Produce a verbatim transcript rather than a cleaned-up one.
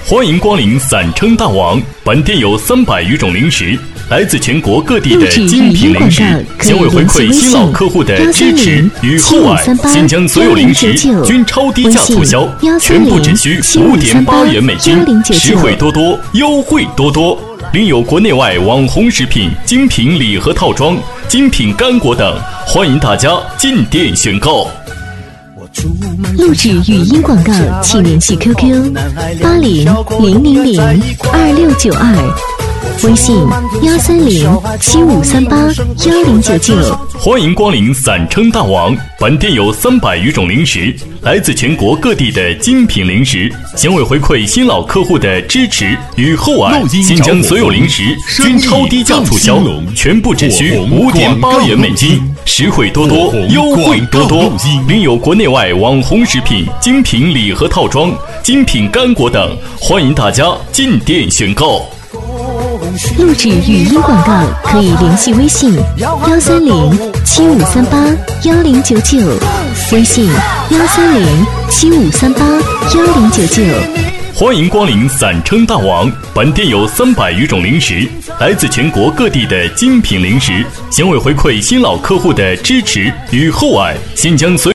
欢迎光临散称大王，本店有三百余种零食，来自全国各地的精品零食，将为回馈新老客户的支持与厚爱，先将所有零食均超低价促销，全部只需五点八元美金，实惠多多，优惠多多。另有国内外网红食品、精品礼盒套装、精品干果等，欢迎大家进店选购。 录制语音广告，请联系 Q Q 八零零零零二六九二，微信幺三零七五三八幺零九九。 欢迎光临散称大王，本店有三百余种零食，来自全国各地的精品零食，将为回馈新老客户的支持与厚爱，先将所有零食均超低价促销，全部只需五点八元美金，实惠多多，优惠多多。另有国内外网红食品、精品礼盒套装、精品干果等，欢迎大家进店选购。 录制语音广告可以联系微信幺三零七五三八幺零九九，微信幺三零七五三八幺零九九。 欢迎光临散称大王，本店有三百余种零食，来自全国各地的精品零食，将为回馈新老客户的支持与厚爱，先将所